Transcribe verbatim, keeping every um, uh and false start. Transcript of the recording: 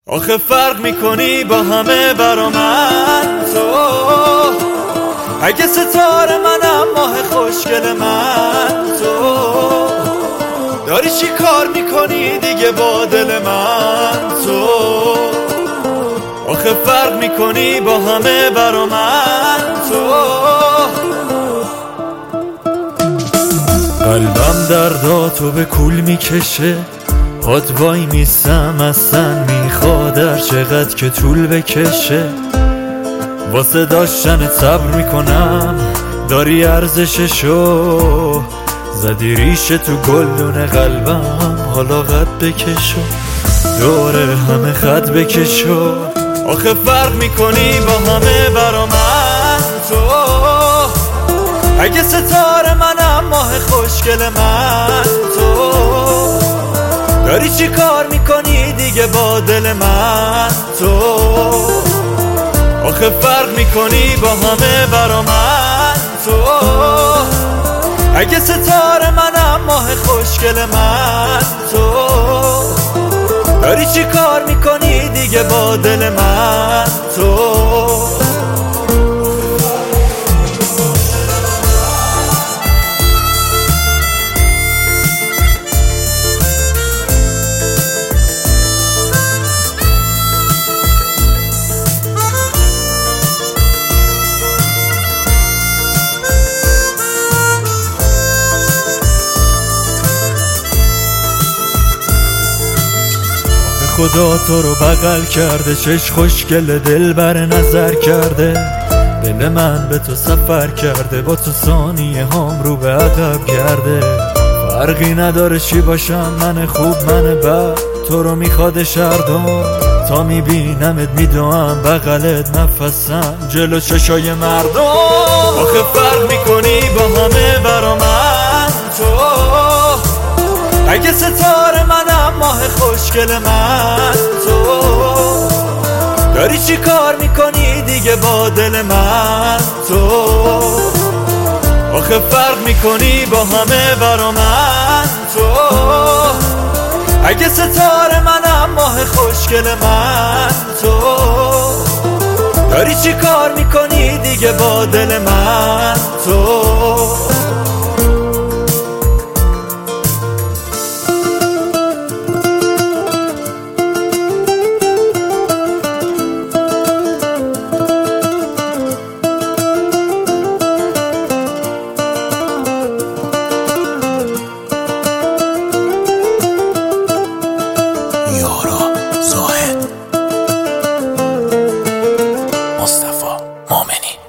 آخه فرق میکنی با همه برا من تو، اگه ستاره منم ماه خوشگل من تو، داری چی کار میکنی دیگه با دل من تو؟ آخه فرق میکنی با همه برا من تو. قلبم درداتو به کول میکشه، پات وای میستم اصلا میخواد هر چقدر که طول بکشه، واسه داشتن صبر میکنم داری ارزششو، زدی ریشه تو گلدون قلبم حالا قد بکشو، دوره همه خط بکشو. آخه فرق میکنی با همه برا من تو، اگه ستاره منم ماه خوشگل من تو، داری چی کار میکنی دیگه با دل من تو؟ آخه فرق میکنی با همه برا من تو، اگه ستاره منم ماه خوشگل من تو، داری چی کار میکنی دیگه با دل من تو؟ خدا تو رو بغل کرده، چش خوشگل دل بر نظر کرده، دل من به تو سفر کرده، با تو ثانیه هام رو به عقب کرده. فرقی نداره چی باشم، من خوب من بد، تو رو میخواد شردم، تا میبینمت میدوام بغلت نفسم جلو چشای مردم. آخه فرق میکنی با همه برا من تو، اگه ستاره منم ماه خوشگل من تو، داری چی کار میکنی دیگه با دل من تو؟ آخه فرق میکنی با همه برا من تو، اگه ستاره منم ماه خوشگل من تو، داری چی کار میکنی دیگه با دل من تو؟ مصطفی مومنی.